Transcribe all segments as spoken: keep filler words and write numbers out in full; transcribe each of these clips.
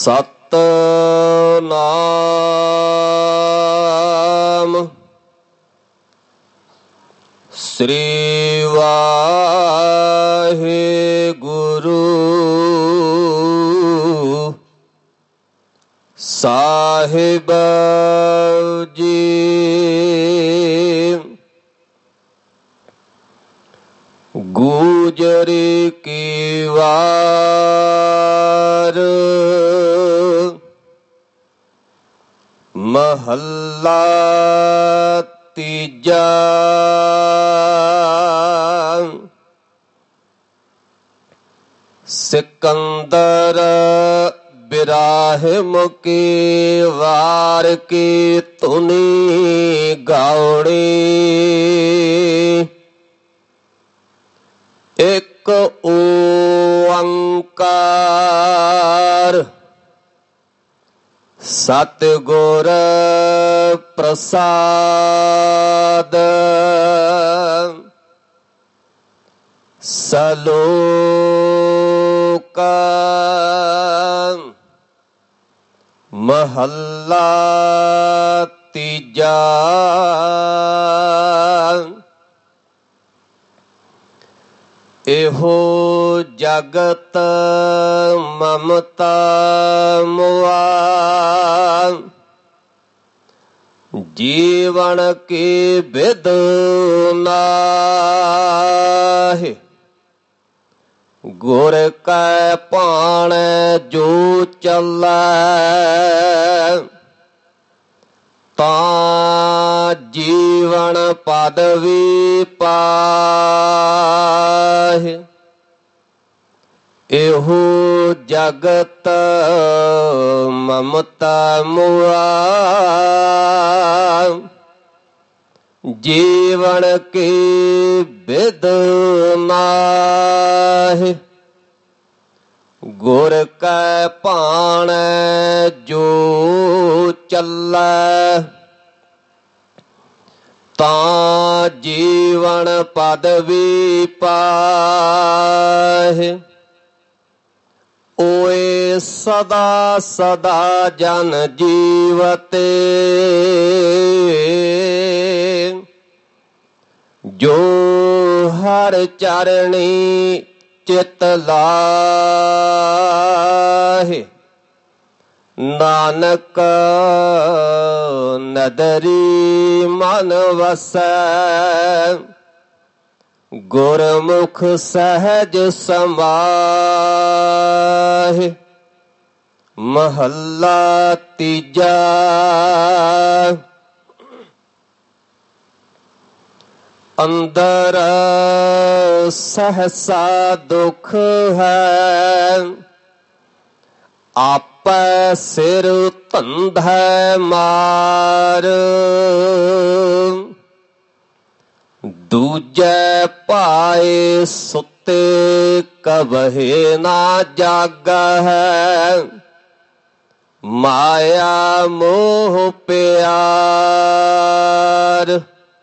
ਸਤਿਨਾਮ ਸ੍ਰੀ ਵਾਹਿਗੁਰੂ ਸਾਹਿਬ ਜੀ। ਗੁਜਰੀ ਕੀ ਵਾਰ ਮਹੱਲਾ ਤੀਜਾ। ਸਿਕੰਦਰ ਬਿਰਾਹਿਮ ਕੀ ਵਾਰ ਕੀ ਧੁਨੀ ਗਾਉਣੀ। ਇੱਕ ਓੰਕਾਰ ਸਤਿਗੁਰ ਪ੍ਰਸਾਦ। ਸਲੋਕ ਮਹੱਲਾ ਤੀਜਾ। ਇਹੋ ਜਗਤ ਮਮਤਾ ਮੁਆ, ਜੀਵਨ ਕੀ ਬਿਦ ਨਾਹਿ। ਗੁਰ ਕੈ ਭਾਣੈ ਜੋ ਚੱਲੈ, ਤਾਂ ਜੀਵਨ ਪਦਵੀ ਪਾਹਿ। ਇਹੋ ਜਗਤ ਮਮਤਾ ਮੁਆ, ਜੀਵਨ ਕੀ ਬਿਦ ਨਾਹਿ। ਗੁਰ ਕੈ ਭਾਣੈ ਜੋ ਚੱਲੈ, ਤਾਂ ਜੀਵਨ ਪਦਵੀ ਪਾਹਿ। ਓਏ ਸਦਾ ਸਦਾ ਜਨ ਜੀਵਤੇ, ਜੋ ਹਰਿ ਚਰਣੀ ਚਿਤ ਲਾਹਿ। ਨਾਨਕ ਨਦਰੀ ਮਨ ਵਸੈ, ਗੁਰਮੁਖ ਸਹਿਜ ਸਮਾਹਿ। ਮਹੱਲਾ ਤੀਜਾ। ਅੰਦਰ ਸਹਸਾ ਦੁਖ ਹੈ, ਆਪੈ ਸਿਰ ਧੰਧੈ ਮਾਰ। ਦੂਜੈ ਪਾਏ ਸੁੱਤੇ ਕਬਹਿ ਨਾ ਜਾਗਹਿ। ਮਾਇਆ ਮੋਹ ਪਿਆਰ,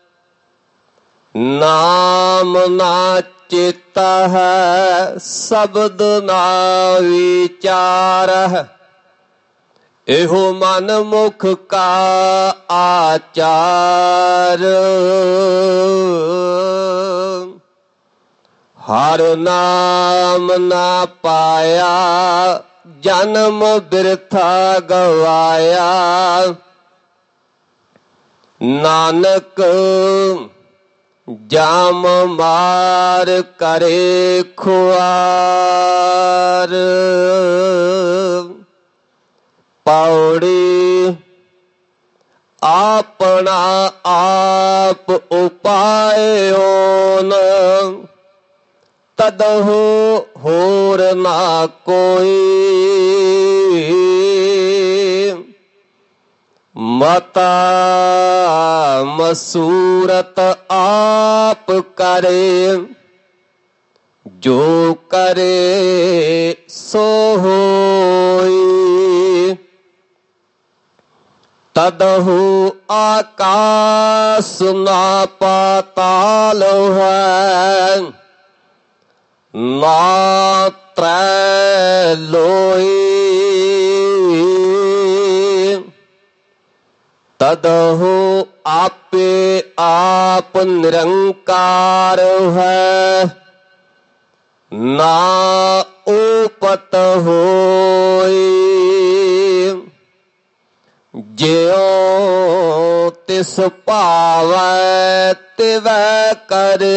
ਨਾਮ ਨਾ ਚੇਤਾ ਹੈ, ਸ਼ਬਦ ਨਾ ਵਿਚਾਰਹਿ। ਇਹੋ ਮਨ ਮੁਖ ਕਾ ਆਚਾਰ। ਹਰ ਨਾਮ ਨਾ ਪਾਇਆ, ਜਨਮ ਬਿਰਥਾ ਗਵਾਇਆ। ਨਾਨਕ ਜਾਮ ਮਾਰ ਕਰੇ ਖੁਆਰ। ਪੌੜੀ ਆਪਣਾ ਆਪ ਉਪਾਇਓਨ, ਤਦਹੁ ਹੋਰ ਨਾ ਕੋਈ। ਮਤਾ ਮਸੂਰਤ ਆਪ ਕਰੇ, ਜੋ ਕਰੇ ਸੋ ਹੋਈ। ਤਦਹੁ ਆਕਾਸ ਨਾ ਪਾਤਾਲ ਹੈ, ਨਾ ਤ੍ਰੈ ਲੋਈ। तदहु आपे आप निरंकार है, ना ऊपत होई। ज्यों तिस भावै तिवै करे,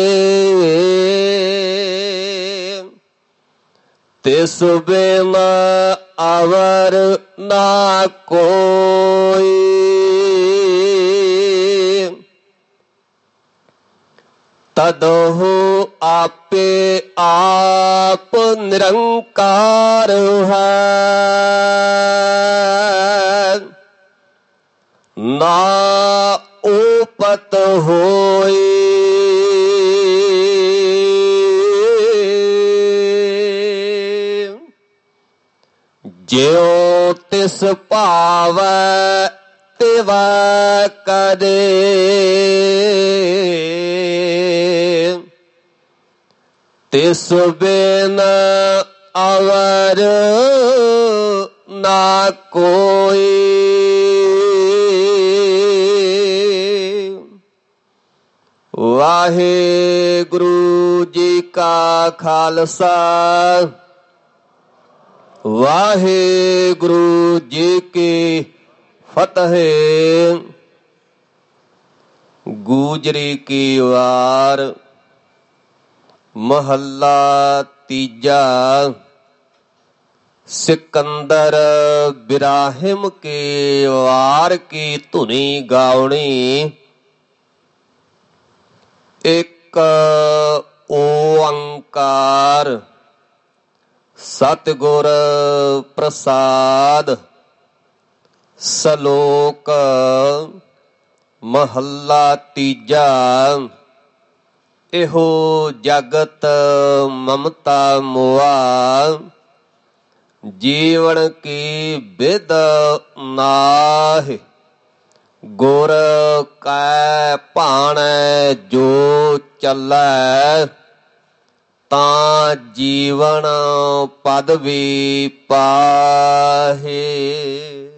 तिस बिन अवर ना कोई। तदहु आपे आप निरंकार है, ना ऊपत होई। ज्यों तिस भावै तिवै करे, तिस बिन अवर ना कोई। वाहेगुरु जी का खालसा, वाहेगुरु जी की फतेह। गूजरी की वार महला तीजा। सिकंदर बिराहिम के वार की धुनी गावनी। एक ओंकार सतगुर प्रसाद। सलोक महला तीजा। एहो जगत ममता मोआ, जीवन की बिद नाहि। गुर कै भाणै जो चलै, तां जीवन पदवी पाहे।